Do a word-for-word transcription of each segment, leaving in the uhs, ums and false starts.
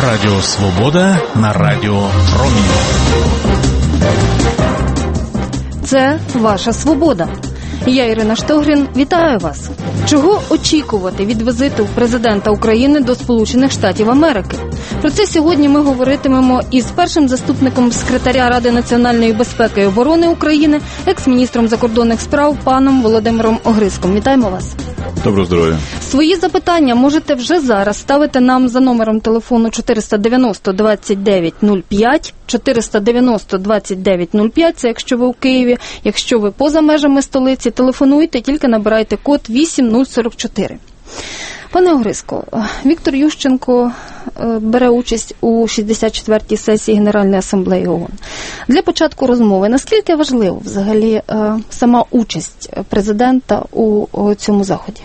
Радіо Свобода на Радіо Промінь. Це ваша свобода. Я, Ірина Штогрін, вітаю вас. Чого очікувати від візиту президента України до Сполучених Штатів Америки? Про це сьогодні ми говоритимемо із першим заступником секретаря Ради національної безпеки і оборони України, екс-міністром закордонних справ паном Володимиром Огризком. Вітаємо вас. Доброго здоров'я. Свої запитання можете вже зараз ставити нам за номером телефону чотириста дев'яносто двадцять дев'ять нуль п'ять, чотириста дев'яносто двадцять дев'ять нуль п'ять, це якщо ви у Києві. Якщо ви поза межами столиці, телефонуйте, тільки набирайте код вісім нуль сорок чотири. Пане Огризко, Віктор Ющенко бере участь у шістдесят четвертій сесії Генеральної асамблеї ООН. Для початку розмови, наскільки важлива взагалі сама участь президента у цьому заході?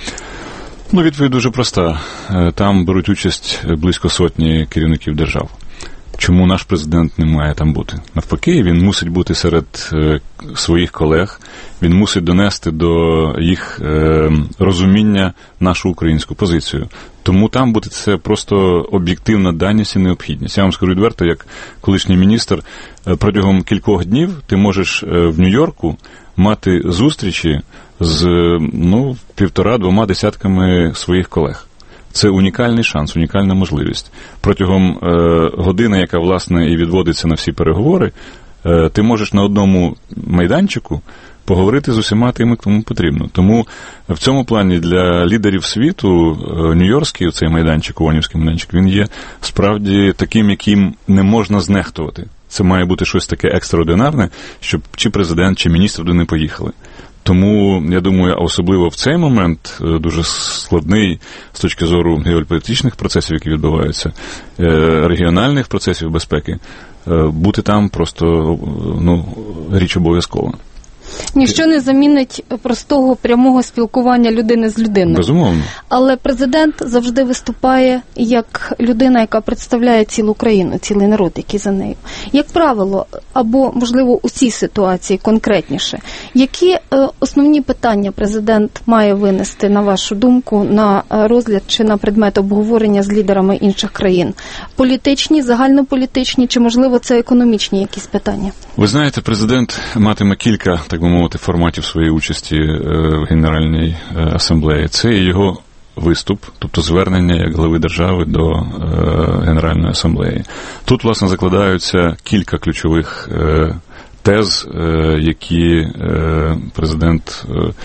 Ну, відповідь дуже проста. Там беруть участь близько сотні керівників держав. Чому наш президент не має там бути? Навпаки, він мусить бути серед своїх колег, він мусить донести до їх розуміння нашу українську позицію. Тому там бути це просто об'єктивна даність і необхідність. Я вам скажу відверто, як колишній міністр, протягом кількох днів ти можеш в Нью-Йорку мати зустрічі з, ну, півтора-двома десятками своїх колег. Це унікальний шанс, унікальна можливість. Протягом е, години, яка, власне, і відводиться на всі переговори, е, ти можеш на одному майданчику поговорити з усіма тими, кому потрібно. Тому в цьому плані для лідерів світу е, Нью-Йоркський цей майданчик, Онівський майданчик, він є справді таким, яким не можна знехтувати. Це має бути щось таке екстраординарне, щоб чи президент, чи міністр туди не поїхали. Тому, я думаю, особливо в цей момент, дуже складний з точки зору геополітичних процесів, які відбуваються, регіональних процесів безпеки, бути там просто, ну, річ обов'язкова. Ніщо не замінить простого прямого спілкування людини з людиною. Безумовно. Але президент завжди виступає як людина, яка представляє цілу країну, цілий народ, який за нею. Як правило, або, можливо, у цій ситуації конкретніше, які е, основні питання президент має винести, на вашу думку, на розгляд чи на предмет обговорення з лідерами інших країн? Політичні, загальнополітичні, чи, можливо, це економічні якісь питання? Ви знаєте, президент матиме кілька, так би мовити, форматів своєї участі в Генеральній асамблеї. Це його виступ, тобто звернення як глави держави до Генеральної асамблеї. Тут, власне, закладаються кілька ключових тез, які президент,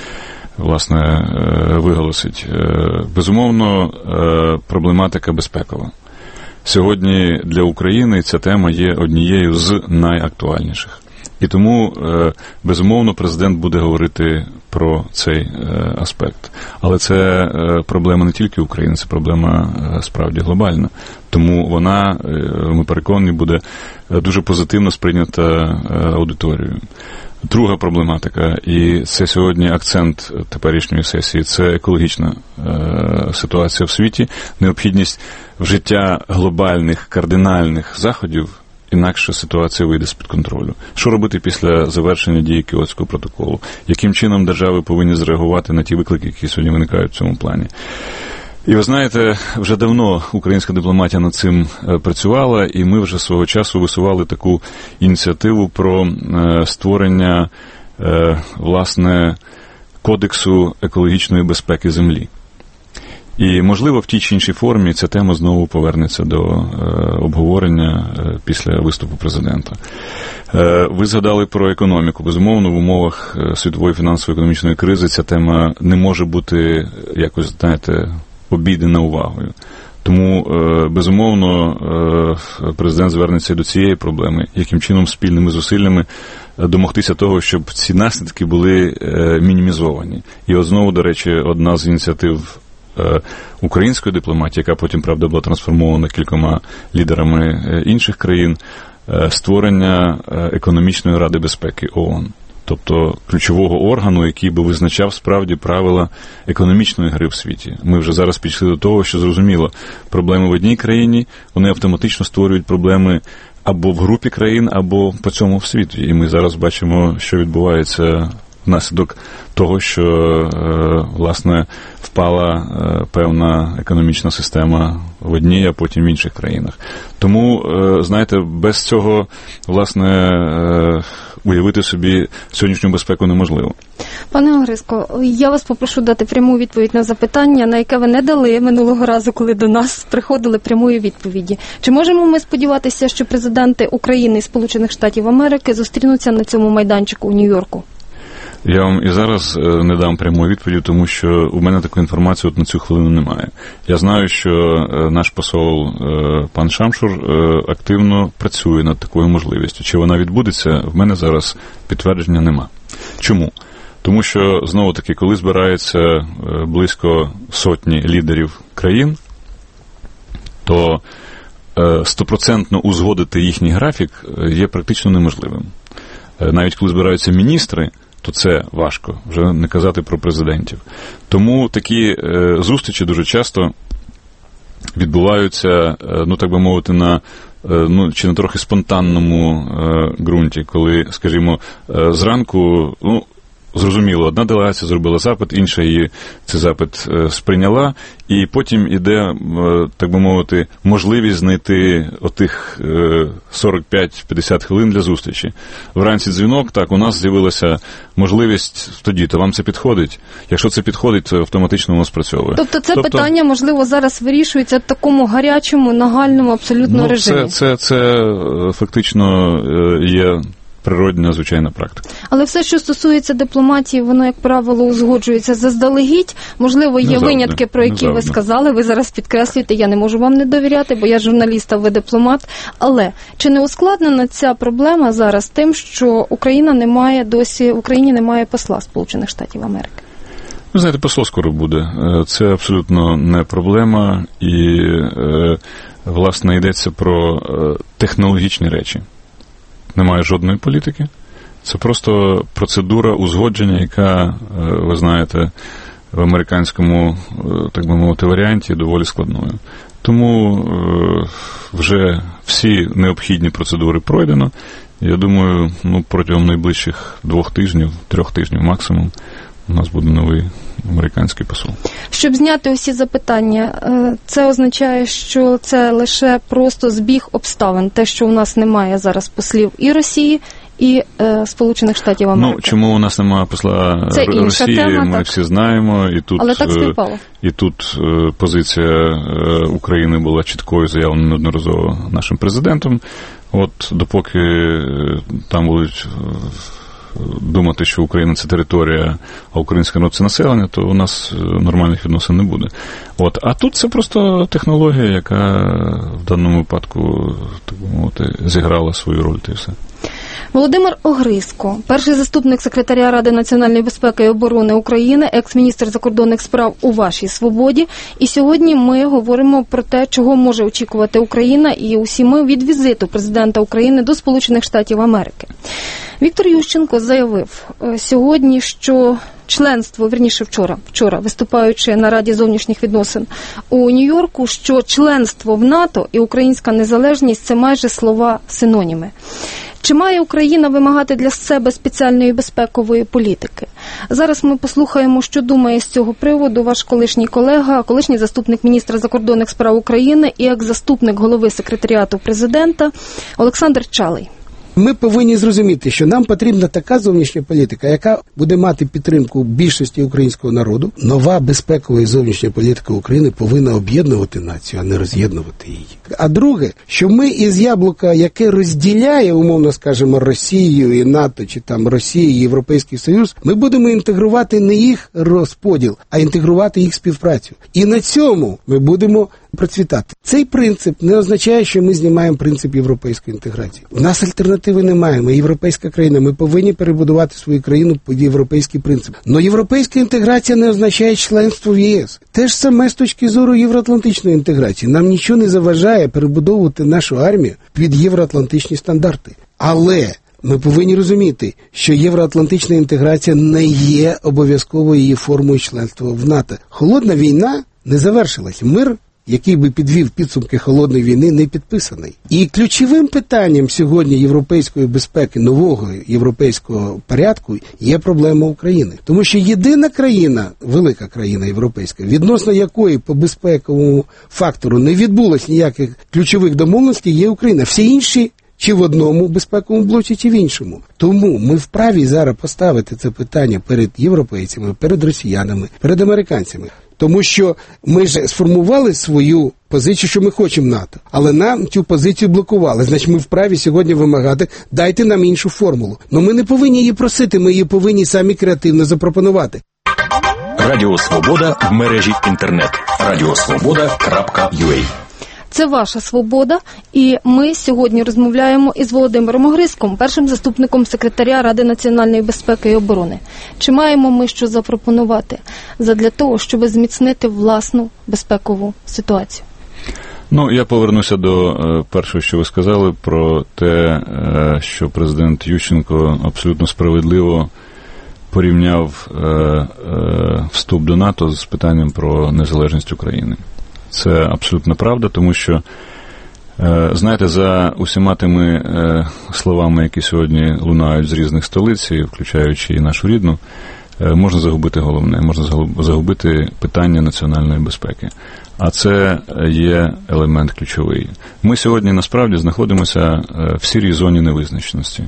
власне, виголосить. Безумовно, проблематика безпекова. Сьогодні для України ця тема є однією з найактуальніших. І тому, безумовно, президент буде говорити про цей аспект. Але це проблема не тільки України, це проблема справді глобальна. Тому вона, ми переконані, буде дуже позитивно сприйнята аудиторією. Друга проблематика, і це сьогодні акцент теперішньої сесії, це екологічна е, ситуація в світі, необхідність вжиття глобальних, кардинальних заходів, інакше ситуація вийде з-під контролю. Що робити після завершення дії Кіотського протоколу? Яким чином держави повинні зреагувати на ті виклики, які сьогодні виникають в цьому плані? І ви знаєте, вже давно українська дипломатія над цим працювала, і ми вже свого часу висували таку ініціативу про створення, власне, кодексу екологічної безпеки землі. І, можливо, в тій чи іншій формі ця тема знову повернеться до обговорення після виступу президента. Ви згадали про економіку. Безумовно, в умовах світової фінансово-економічної кризи ця тема не може бути якось, знаєте, обійдена увагою. Тому, безумовно, президент звернеться до цієї проблеми, яким чином спільними зусиллями домогтися того, щоб ці наслідки були мінімізовані. І от знову, до речі, одна з ініціатив української дипломатії, яка потім, правда, була трансформована кількома лідерами інших країн, створення економічної ради безпеки ООН. Тобто ключового органу, який би визначав справді правила економічної гри в світі. Ми вже зараз підійшли до того, що зрозуміло, проблеми в одній країні, вони автоматично створюють проблеми або в групі країн, або по цьому в світі. І ми зараз бачимо, що відбувається внаслідок того, що, власне, впала певна економічна система в одній, а потім в інших країнах. Тому, знаєте, без цього, власне, уявити собі сьогоднішню безпеку неможливо. Пане Огриско, я вас попрошу дати пряму відповідь на запитання, на яке ви не дали минулого разу, коли до нас приходили прямої відповіді. Чи можемо ми сподіватися, що президенти України і Сполучених Штатів Америки зустрінуться на цьому майданчику у Нью-Йорку? Я вам і зараз не дам прямої відповіді, тому що у мене такої інформації от на цю хвилину немає. Я знаю, що наш посол пан Шамшур активно працює над такою можливістю. Чи вона відбудеться, в мене зараз підтвердження нема. Чому? Тому що, знову-таки, коли збирається близько сотні лідерів країн, то стопроцентно узгодити їхній графік є практично неможливим. Навіть коли збираються міністри, то це важко, вже не казати про президентів. Тому такі е, зустрічі дуже часто відбуваються, е, ну так би мовити, на е, ну, чи на трохи спонтанному е, ґрунті, коли, скажімо, е, зранку, ну, зрозуміло, одна делегація зробила запит, інша її цей запит е, сприйняла, і потім іде, е, так би мовити, можливість знайти отих е, сорок п'ять п'ятдесят хвилин для зустрічі. Вранці дзвінок, так, у нас з'явилася можливість тоді, то вам це підходить? Якщо це підходить, то автоматично воно спрацьовує. Тобто це тобто, питання, можливо, зараз вирішується в такому гарячому, нагальному абсолютно ну, режимі? Це, це, це фактично є природна, звичайна практика. Але все, що стосується дипломатії, воно, як правило, узгоджується заздалегідь. Можливо, є завжди, винятки, про які ви сказали, ви зараз підкреслюєте, я не можу вам не довіряти, бо я журналіст, а ви дипломат. Але чи не ускладнена ця проблема зараз тим, що Україна не має досі, в Україні немає посла Сполучених Штатів Америки? Ви знаєте, посол скоро буде. Це абсолютно не проблема і, власне, йдеться про технологічні речі. Немає жодної політики. Це просто процедура узгодження, яка, ви знаєте, в американському, так би мовити, варіанті доволі складною. Тому вже всі необхідні процедури пройдено. Я думаю, ну, протягом найближчих двох тижнів, трьох тижнів максимум, у нас буде новий американський посол. Щоб зняти усі запитання, це означає, що це лише просто збіг обставин. Те, що у нас немає зараз послів і Росії, і е, Сполучених Штатів Америки. Ну, чому у нас немає посла це Росії, тема, ми так. всі знаємо. І тут, Але так співпало. І тут позиція України була чіткою, заявлена неодноразово нашим президентом. От допоки там будуть думати, що Україна – це територія, а український народ – це населення, то у нас нормальних відносин не буде. От. А тут це просто технологія, яка в даному випадку, так би мовити, зіграла свою роль, та й все. Володимир Огриско, перший заступник секретаря Ради національної безпеки і оборони України, екс-міністр закордонних справ у вашій свободі. І сьогодні ми говоримо про те, чого може очікувати Україна і усі ми від візиту президента України до Сполучених Штатів Америки. Віктор Ющенко заявив сьогодні, що членство, вірніше вчора, вчора, виступаючи на Раді зовнішніх відносин у Нью-Йорку, що членство в НАТО і українська незалежність – це майже слова синоніми. Чи має Україна вимагати для себе спеціальної безпекової політики? Зараз ми послухаємо, що думає з цього приводу ваш колишній колега, колишній заступник міністра закордонних справ України і екс-заступник голови секретаріату президента Олександр Чалий. Ми повинні зрозуміти, що нам потрібна така зовнішня політика, яка буде мати підтримку більшості українського народу. Нова безпекова і зовнішня політика України повинна об'єднувати націю, а не роз'єднувати її. А друге, що ми із яблука, яке розділяє, умовно скажемо, Росію і НАТО, чи там Росію і Європейський Союз, ми будемо інтегрувати не їх розподіл, а інтегрувати їх співпрацю. І на цьому ми будемо процвітати. Цей принцип не означає, що ми знімаємо принцип європейської інтеграції. У нас альтернативи немає. Ми європейська країна. Ми повинні перебудувати свою країну під європейський принцип. Но європейська інтеграція не означає членство в ЄС. Те ж саме з точки зору євроатлантичної інтеграції. Нам нічого не заважає перебудовувати нашу армію під євроатлантичні стандарти. Але ми повинні розуміти, що євроатлантична інтеграція не є обов'язковою її формою членства в НАТО. Холодна війна не завершилась. Мир який би підвів підсумки холодної війни, не підписаний. І ключовим питанням сьогодні європейської безпеки, нового європейського порядку, є проблема України. Тому що єдина країна, велика країна європейська, відносно якої по безпековому фактору не відбулось ніяких ключових домовленостей, є Україна. Всі інші чи в одному безпековому блоці, чи в іншому. Тому ми вправі зараз поставити це питання перед європейцями, перед росіянами, перед американцями. Тому що ми ж сформували свою позицію, що ми хочемо НАТО, але нам цю позицію блокували. Значить, ми вправі сьогодні вимагати, дайте нам іншу формулу. Но ми не повинні її просити, ми її повинні самі креативно запропонувати. Радіо Свобода в мережі інтернет. радіосвобода крапка ю а. Це ваша свобода, і ми сьогодні розмовляємо із Володимиром Огризком, першим заступником секретаря Ради національної безпеки і оборони. Чи маємо ми що запропонувати задля того, щоб зміцнити власну безпекову ситуацію? Ну, я повернуся до е, першого, що ви сказали, про те, е, що президент Ющенко абсолютно справедливо порівняв е, е, вступ до НАТО з питанням про незалежність України. Це абсолютно правда, тому що, знаєте, за усіма тими словами, які сьогодні лунають з різних столиць, включаючи і нашу рідну, можна загубити головне, можна загубити питання національної безпеки. А це є елемент ключовий. Ми сьогодні, насправді, знаходимося в сірій зоні невизначеності.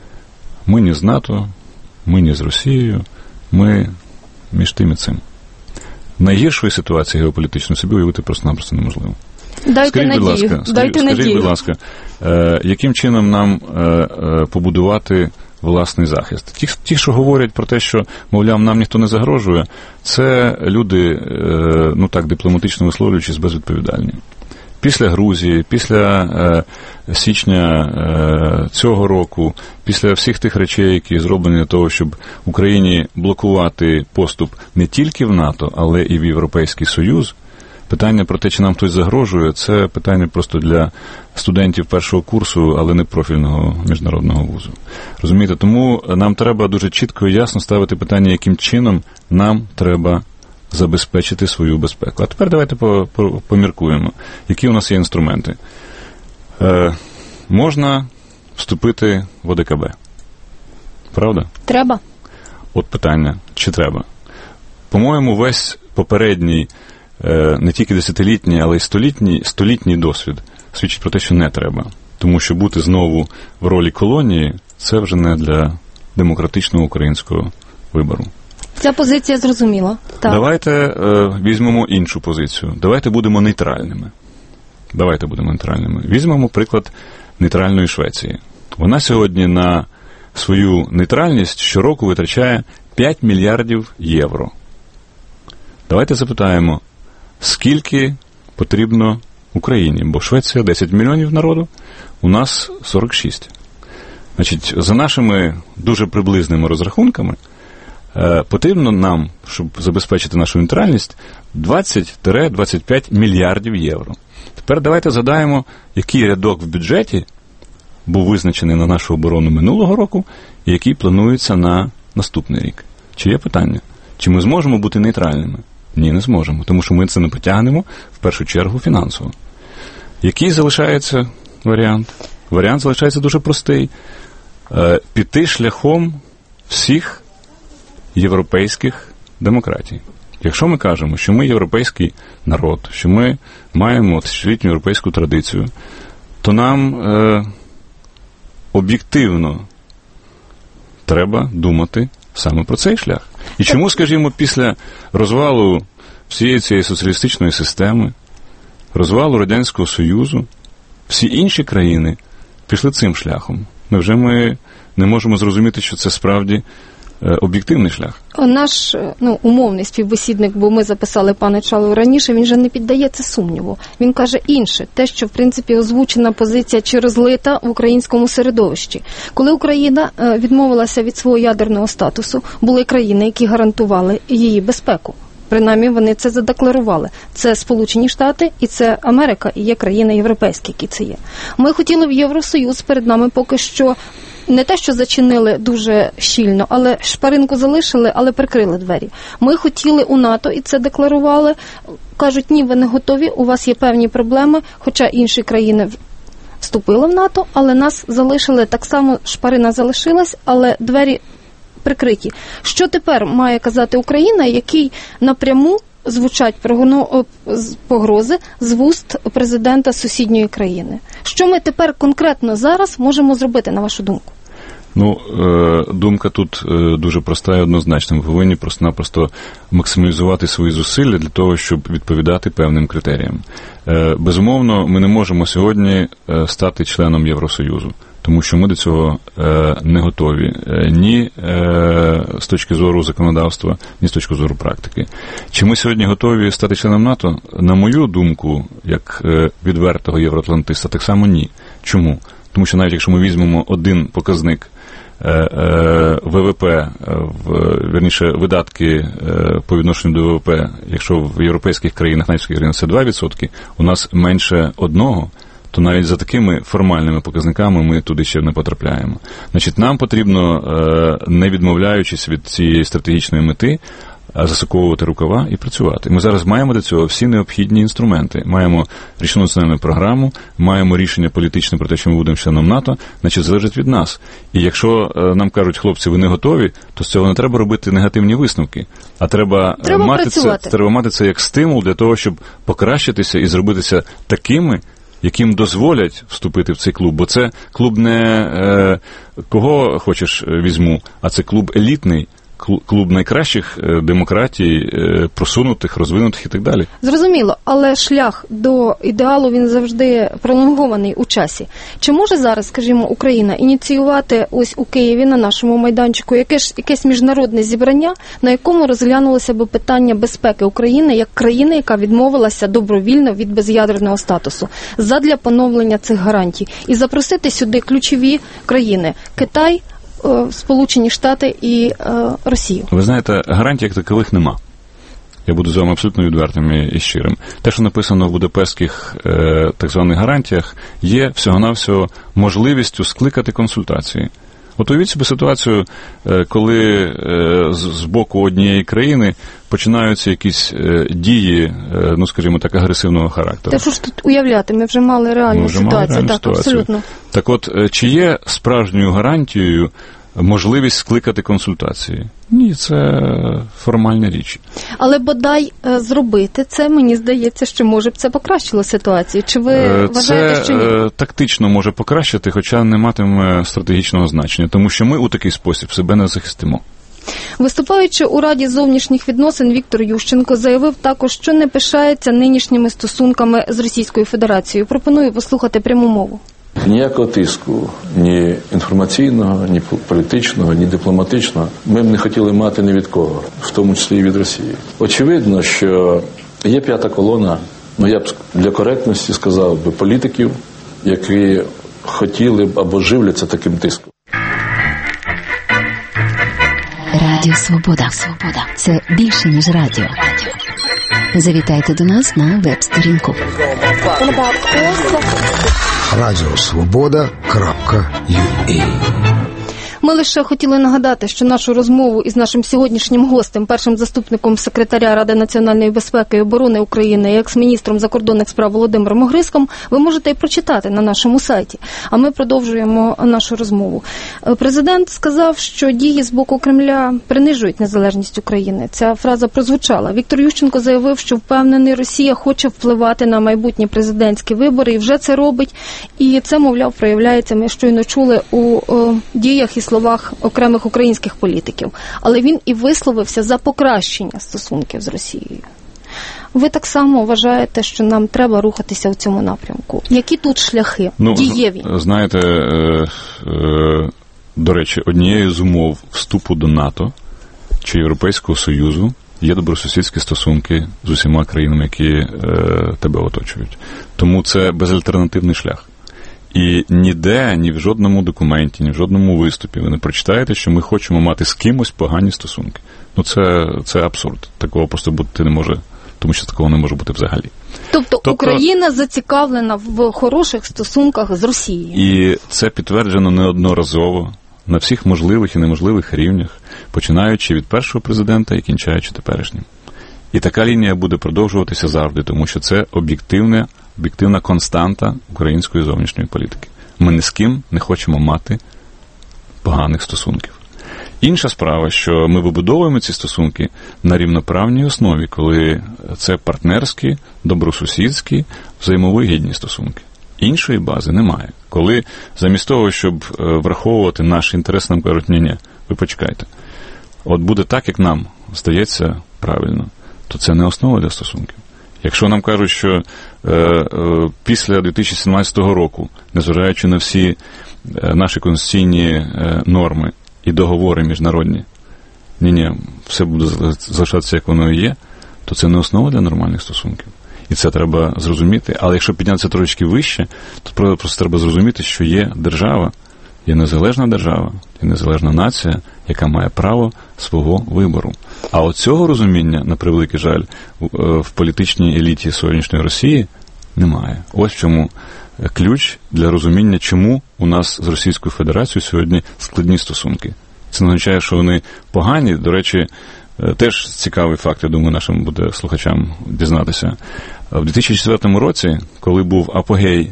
Ми не з НАТО, ми не з Росією, ми між тим і цим. Найгіршої ситуації геополітичної собі уявити просто-напросто неможливо. Дайте скажіть, надію. Будь ласка, скажіть, Дайте скажіть, надію. будь ласка, е, яким чином нам е, е, побудувати власний захист? Ті, ті, що говорять про те, що, мовляв, нам ніхто не загрожує, це люди, е, ну так дипломатично висловлюючись, безвідповідальні. Після Грузії, після е, січня е, цього року, після всіх тих речей, які зроблені для того, щоб Україні блокувати поступ не тільки в НАТО, але і в Європейський Союз, питання про те, чи нам хтось загрожує, це питання просто для студентів першого курсу, але не профільного міжнародного вузу. Розумієте, тому нам треба дуже чітко і ясно ставити питання, яким чином нам треба забезпечити свою безпеку. А тепер давайте поміркуємо, які у нас є інструменти. Е, можна вступити в О Де Ка Бе. Правда? Треба. От питання, чи треба? По-моєму, весь попередній, е, не тільки десятилітній, але й столітній, столітній досвід свідчить про те, що не треба. Тому що бути знову в ролі колонії – це вже не для демократичного українського вибору. Ця позиція зрозуміла. Так. Давайте е, візьмемо іншу позицію. Давайте будемо нейтральними. Давайте будемо нейтральними. Візьмемо приклад нейтральної Швеції. Вона сьогодні на свою нейтральність щороку витрачає п'ять мільярдів євро. Давайте запитаємо, скільки потрібно Україні? Бо Швеція десять мільйонів народу, у нас сорок шість. Значить, за нашими дуже приблизними розрахунками, потрібно нам, щоб забезпечити нашу нейтральність, двадцять-двадцять п'ять мільярдів євро. Тепер давайте згадаємо, який рядок в бюджеті був визначений на нашу оборону минулого року і який планується на наступний рік. Чи є питання? Чи ми зможемо бути нейтральними? Ні, не зможемо, тому що ми це не потягнемо, в першу чергу, фінансово. Який залишається варіант? Варіант залишається дуже простий. Піти шляхом всіх європейських демократій. Якщо ми кажемо, що ми європейський народ, що ми маємо тисячолітню європейську традицію, то нам е, об'єктивно треба думати саме про цей шлях. І чому, скажімо, після розвалу всієї цієї соціалістичної системи, розвалу Радянського Союзу, всі інші країни пішли цим шляхом? Невже ми не можемо зрозуміти, що це справді об'єктивний шлях? Наш, ну, умовний співбесідник, бо ми записали пане Чалу раніше, він же не піддається сумніву. Він каже інше, те, що, в принципі, озвучена позиція чи розлита в українському середовищі. Коли Україна відмовилася від свого ядерного статусу, були країни, які гарантували її безпеку. Принаймні, вони це задекларували. Це Сполучені Штати і це Америка, і є країни європейські, які це є. Ми хотіли в Євросоюз, перед нами поки що не те, що зачинили дуже щільно, але шпаринку залишили, але прикрили двері. Ми хотіли у НАТО, і це декларували. кажуть, ні, ви не готові, у вас є певні проблеми, хоча інші країни вступили в НАТО, але нас залишили, так само шпарина залишилась, але двері прикриті. Що тепер має казати Україна, який напряму звучать погрози з вуст президента сусідньої країни? Що ми тепер конкретно зараз можемо зробити, на вашу думку? Ну, думка тут дуже проста і однозначна. Ми повинні просто-напросто максималізувати свої зусилля для того, щоб відповідати певним критеріям. Безумовно, ми не можемо сьогодні стати членом Євросоюзу, тому що ми до цього не готові ні з точки зору законодавства, ні з точки зору практики. Чи ми сьогодні готові стати членом НАТО? На мою думку, як відвертого євроатлантиста, так само ні. Чому? Тому що навіть якщо ми візьмемо один показник ВВП, вірніше, видатки по відношенню до ВВП, якщо в європейських країнах, навіть в країнах це два відсотки, у нас менше одного, то навіть за такими формальними показниками ми туди ще не потрапляємо. Значить, нам потрібно, не відмовляючись від цієї стратегічної мети, засуковувати рукава і працювати. Ми зараз маємо до цього всі необхідні інструменти. Маємо річну національну програму, маємо рішення політичне про те, що ми будемо членом НАТО, значить, залежить від нас. І якщо нам кажуть, хлопці, ви не готові, то з цього не треба робити негативні висновки, а треба, треба мати це, треба мати це як стимул для того, щоб покращитися і зробитися такими, яким дозволять вступити в цей клуб. Бо це клуб не е, кого хочеш візьму, а це клуб елітний, клуб найкращих демократій, просунутих, розвинутих і так далі. Зрозуміло, але шлях до ідеалу, він завжди пролонгований у часі. Чи може зараз, скажімо, Україна ініціювати ось у Києві на нашому майданчику якесь, якесь міжнародне зібрання, на якому розглянулося б питання безпеки України як країни, яка відмовилася добровільно від без'ядерного статусу, задля поновлення цих гарантій, і запросити сюди ключові країни – Китай, Сполучені Штати і е, Росію? Ви знаєте, гарантій як такових нема. Я буду з вами абсолютно відвертим і щирим. Те, що написано в Будапештських е, так званих гарантіях, є всього-навсього можливістю скликати консультації. От уявіть собі ситуацію, коли з боку однієї країни починаються якісь дії, ну, скажімо так, агресивного характеру. Та що ж тут уявляти? Ми вже мали реальну Ми вже ситуацію. Мали реальну так, ситуацію. Абсолютно. Так от, чи є справжньою гарантією можливість скликати консультації? Ні, це формальна річ. Але бодай зробити це, мені здається, що може б це покращило ситуацію. Чи ви це вважаєте, що ні? Це тактично може покращити, хоча не матиме стратегічного значення, тому що ми у такий спосіб себе не захистимо. Виступаючи у Раді зовнішніх відносин, Віктор Ющенко заявив також, що не пишається нинішніми стосунками з Російською Федерацією. Пропоную послухати пряму мову. Ніякого тиску, ні інформаційного, ні політичного, ні дипломатичного ми б не хотіли мати ні від кого, в тому числі і від Росії. Очевидно, що є п'ята колона, ну я б для коректності сказав би, політиків, які хотіли б або живляться таким тиском. Радіо Свобода. Свобода. Це більше, ніж радіо. Завітайте до нас на веб-сторінку. радіо свобода крапка ю а. Ми лише хотіли нагадати, що нашу розмову із нашим сьогоднішнім гостем, першим заступником секретаря Ради національної безпеки і оборони України і екс-міністром закордонних справ Володимиром Огризком, ви можете і прочитати на нашому сайті. А ми продовжуємо нашу розмову. Президент сказав, що дії з боку Кремля принижують незалежність України. Ця фраза прозвучала. Віктор Ющенко заявив, що впевнений, Росія хоче впливати на майбутні президентські вибори і вже це робить. І це, мовляв, проявляється, ми щойно чули, у о, діях і словах окремих українських політиків. Але він і висловився за покращення стосунків з Росією. Ви так само вважаєте, що нам треба рухатися в цьому напрямку? Які тут шляхи ну, дієві? Знаєте, е, е, до речі, однією з умов вступу до НАТО чи Європейського Союзу є добросусідські стосунки з усіма країнами, які е, тебе оточують. Тому це безальтернативний шлях. І ніде, ні в жодному документі, ні в жодному виступі ви не прочитаєте, що ми хочемо мати з кимось погані стосунки. Ну це, це абсурд. Такого просто бути не може, тому що такого не може бути взагалі. Тобто, тобто Україна тобто, зацікавлена в хороших стосунках з Росією. І це підтверджено неодноразово на всіх можливих і неможливих рівнях, починаючи від першого президента і кінчаючи теперішнім. І така лінія буде продовжуватися завжди, тому що це об'єктивна, об'єктивна константа української зовнішньої політики. Ми ні з ким не хочемо мати поганих стосунків. Інша справа, що ми вибудовуємо ці стосунки на рівноправній основі, коли це партнерські, добросусідські, взаємовигідні стосунки. Іншої бази немає. Коли замість того, щоб враховувати наш інтерес, нам кажуть, ні-ні, ви почекайте. От буде так, як нам здається правильно, то це не основа для стосунків. Якщо нам кажуть, що е, е, після дві тисячі сімнадцятого року, незважаючи на всі е, наші конституційні е, норми і договори міжнародні, ні-ні, все буде залишатися, як воно і є, то це не основа для нормальних стосунків. І це треба зрозуміти. Але якщо піднятися трошки вище, то просто треба зрозуміти, що є держава, є незалежна держава, є незалежна нація, яка має право свого вибору. А от цього розуміння, на превеликий жаль, в політичній еліті сьогоднішньої Росії немає. Ось в чому ключ для розуміння, чому у нас з Російською Федерацією сьогодні складні стосунки. Це не означає, що вони погані. До речі, теж цікавий факт, я думаю, нашим буде слухачам дізнатися. В дві тисячі четвертому році, коли був апогей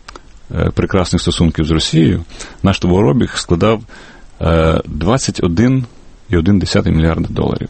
прекрасних стосунків з Росією, наш товарообіг складав двадцять один цілих одна десята мільярда доларів.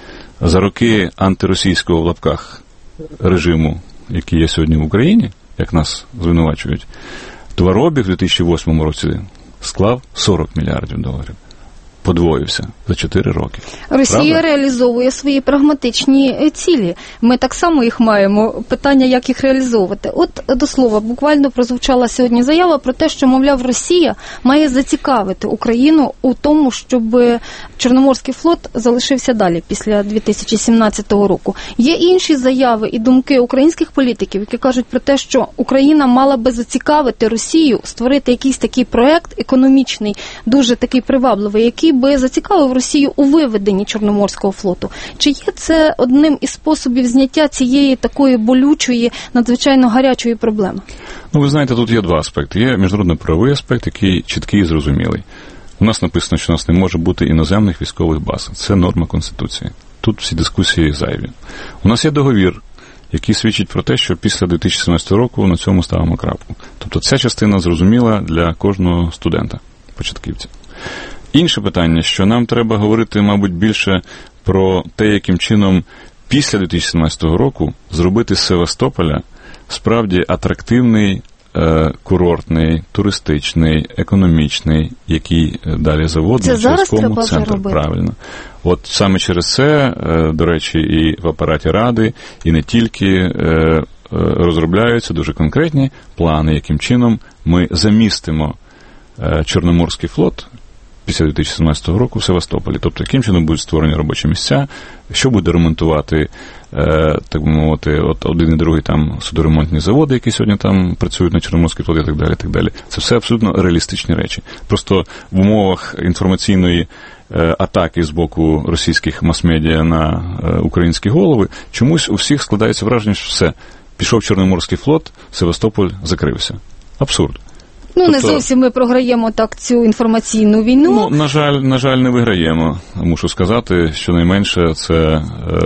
За роки антиросійського в лапках режиму, який є сьогодні в Україні, як нас звинувачують, товарообіг в дві тисячі восьмому році склав сорок мільярдів доларів. Подвоївся за чотири роки. Росія Правда? реалізовує свої прагматичні цілі. Ми так само їх маємо. Питання, як їх реалізовувати. От, до слова, буквально прозвучала сьогодні заява про те, що, мовляв, Росія має зацікавити Україну у тому, щоб Чорноморський флот залишився далі після дві тисячі сімнадцятого року. Є інші заяви і думки українських політиків, які кажуть про те, що Україна мала би зацікавити Росію створити якийсь такий проект економічний, дуже такий привабливий, який би зацікавив Росію у виведенні Чорноморського флоту. Чи є це одним із способів зняття цієї такої болючої, надзвичайно гарячої проблеми? Ну, ви знаєте, тут є два аспекти. Є міжнародно-правовий аспект, який чіткий і зрозумілий. У нас написано, що у нас не може бути іноземних військових баз. Це норма Конституції. Тут всі дискусії зайві. У нас є договір, який свідчить про те, що після дві тисячі сімнадцятого року на цьому ставимо крапку. Тобто ця частина зрозуміла для кожного студента, початківця. Інше питання, що нам треба говорити, мабуть, більше про те, яким чином після дві тисячі сімнадцятого року зробити з Севастополя справді атрактивний, е, курортний, туристичний, економічний, який далі заводний, зв'язковому центр. Правильно. От саме через це, е, до речі, і в апараті Ради, і не тільки е, е, розробляються дуже конкретні плани, яким чином ми замістимо е, Чорноморський флот після дві тисячі сімнадцятого року в Севастополі. Тобто, яким чином будуть створені робочі місця, що буде ремонтувати, е, так би мовити, от один і другий там судоремонтні заводи, які сьогодні там працюють на Чорноморській флоті, і так далі, так далі. Це все абсолютно реалістичні речі. Просто в умовах інформаційної е, атаки з боку російських мас-медіа на е, українські голови, чомусь у всіх складається враження, що все, пішов Чорноморський флот, Севастополь закрився. Абсурд. Ну, тобто, не зовсім ми програємо так цю інформаційну війну. Ну, на жаль, на жаль, не виграємо. Мушу сказати, що найменше це, е,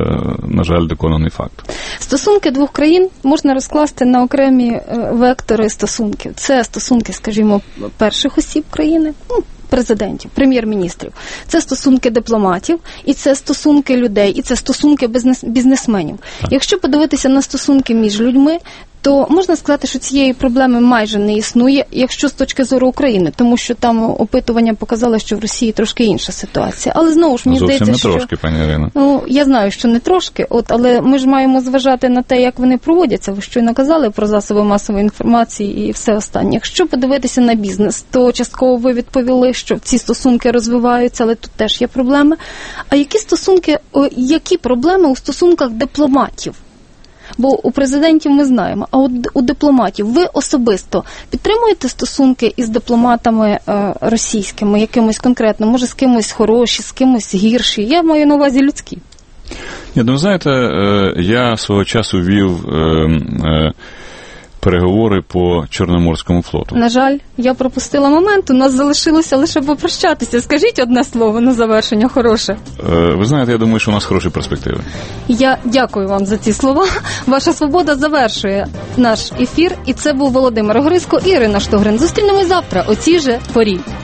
на жаль, доконаний факт. Стосунки двох країн можна розкласти на окремі е, вектори стосунків. Це стосунки, скажімо, перших осіб країни, ну, президентів, прем'єр-міністрів. Це стосунки дипломатів, і це стосунки людей, і це стосунки бізнес, бізнесменів. Так. Якщо подивитися на стосунки між людьми, то можна сказати, що цієї проблеми майже не існує, якщо з точки зору України, тому що там опитування показало, що в Росії трошки інша ситуація. Але знову ж, мені Зовсім здається, не що... трошки, пані Ірино. Ну, я знаю, що не трошки, от, але ми ж маємо зважати на те, як вони проводяться. Ви щойно казали про засоби масової інформації і все останнє. Якщо подивитися на бізнес, то частково ви відповіли, що ці стосунки розвиваються, але тут теж є проблеми. А які стосунки, які проблеми у стосунках дипломатів? Бо у президентів ми знаємо, а от у дипломатів ви особисто підтримуєте стосунки із дипломатами е, російськими, якимось конкретно, може з кимось хороші, з кимось гірші? Я маю на увазі людські. Ні, ну, знаєте, е, я свого часу вів е, е, переговори по Чорноморському флоту. На жаль, я пропустила момент, у нас залишилося лише попрощатися. Скажіть одне слово на завершення хороше. Е, ви знаєте, я думаю, що у нас хороші перспективи. Я дякую вам за ці слова. Ваша свобода завершує наш ефір. І це був Володимир Огризко і Ірина Штогрин. Зустрінемось завтра о цій же порі.